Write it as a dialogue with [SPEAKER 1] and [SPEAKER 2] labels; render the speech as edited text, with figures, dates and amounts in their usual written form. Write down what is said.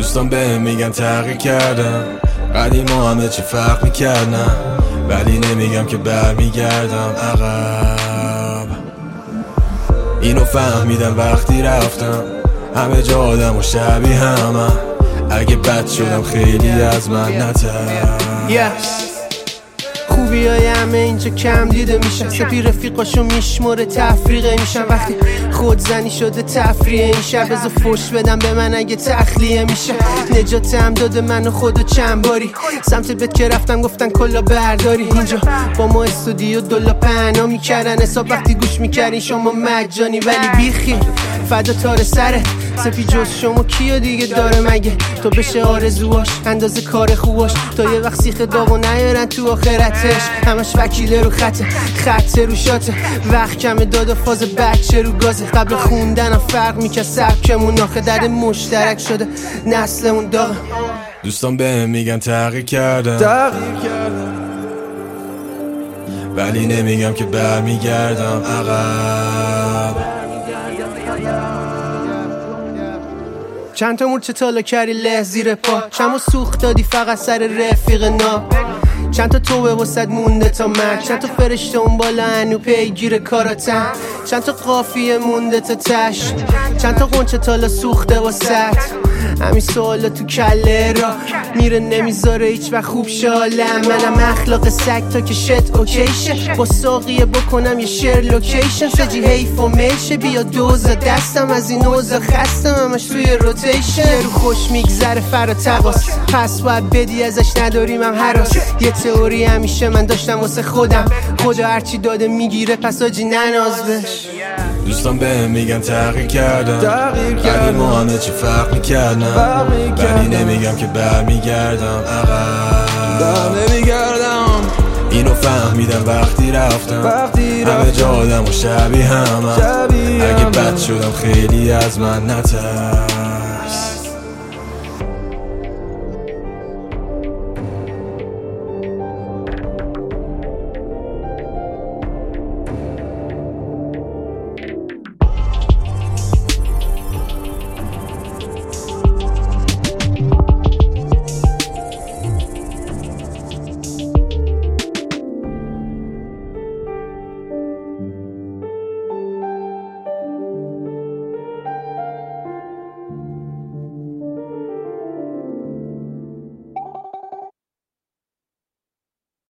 [SPEAKER 1] دوستان بهم میگن تغییر کردم، قدیما همه چی فرق میکردم، ولی نمیگم که برمیگردم عقب. اینو فهمیدم وقتی رفتم، همه جا آدم و شبیه همه، اگه بد شدم خیلی از من نتر.
[SPEAKER 2] خوبی های همه اینجا کم دیده میشن، سپی رفیقاشو میشموره تفریقه میشن. وقتی خودزنی شده تفریه این شب، بذار فوش بدم به من اگه تخلیه میشه. نجاتم داده منو خودو چند باری، سمت بت که رفتم گفتن کلا برداری. اینجا با ما استودیو دلا پهنا میکردن حساب، وقتی گوش میکردین شما مجانی. ولی بیخی فدا تار سره، سپی جز شما کیو دیگه داره مگه؟ تو بشه آرزوهاش اندازه کار خوباش، تا یه وقت سیخ داغو نیارن تو آخرتش. همش وکیله رو خط رو شاته، وقت کمه داد و فاز بچه رو گازه. قبل خوندنم فرق میکرد سبکمون، آخه درد مشترک شده نسلمون داغه.
[SPEAKER 1] دوستان بهم میگن تغییر کردم، ولی نمیگم که برمیگردم عقب.
[SPEAKER 2] چند تا مورچه تالا کردی له زیر پا، چند سوخت دادی فقط سر رفیق نا. چند تا توبه واسد مونده تا مرگ، چند تا فرشته اون بالا هنو پیگیر کاراتن. چند تا قافیه مونده تا تش، چند تا قنچه تالا سوخته واسد. همین سوالا تو کله را میره نمیذاره هیچ وقت خوب شالم. منم اخلاق سگ تا که شت اوکیشه، با ساقیه بکنم یه شیر لوکیشن. سجی حیف و میشه بیا دوزا دستم، از این اوزا خستم همش توی روتیشن. رو خوش میگذره فرا تقاس، پس باید بدی ازش نداریم هم حراس. یه تئوری همیشه من داشتم واسه خودم، خدا هرچی داده میگیره پس آجی نناز بش.
[SPEAKER 1] دوستان بهم میگن تغییر کردم، قدیما همه چی فرق میکردم، ولی نمیگم که برمیگردم عقب. اینو فهمیدم وقتی رفتم، همه جا آدم و شبیه همه، اگه بد شدم خیلی از من نتر.